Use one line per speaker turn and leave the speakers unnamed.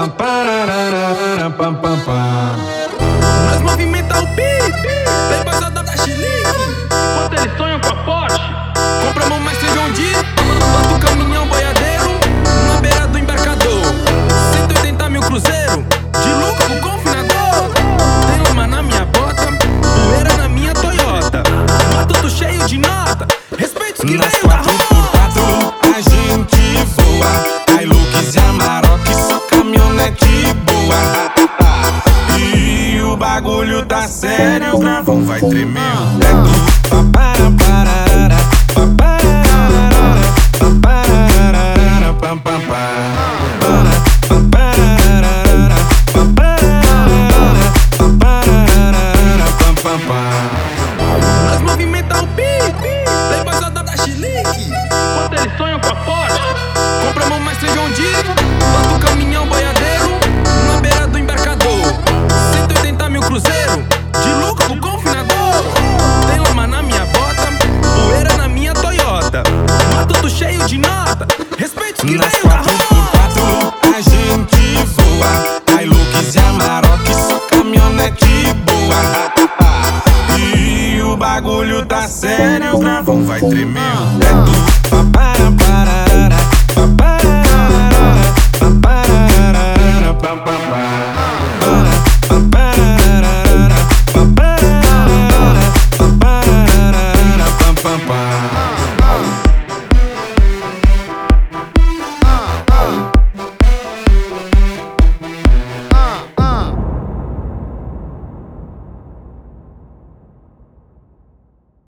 Nós movimenta o beat, tem passada da chilique.
Enquanto eles sonham com a Porsche,
Compramos mais feijão de outro caminhão boiadeiro na beira do embarcador. 180 mil cruzeiro, de lucro com confinador. Tem lama na minha bota, poeira na minha Toyota. Tudo cheio de nota, respeito os que
Nas
veio da rota.
4x4 a gente voa, Hilux e Amarok, só caminhonete boa. E o bagulho tá sério, o gravão vai tremer o teto.
Nós movimenta o beat, tem passada da chilique.
enquanto eles sonham com a Porsche,
Compramos mais feijão de outro caminhão boiadeiro na beira do embarcador. 180 mil cruzeiro, de lucro com confinador. Tem lama na minha bota, poeira na minha Toyota. Tudo cheio de nota, respeito os que
Nas
veio da rota.
4x4 a gente voa, Hilux e Amarok, só caminhonete boa. E o bagulho tá sério, o gravão vai tremer o teto.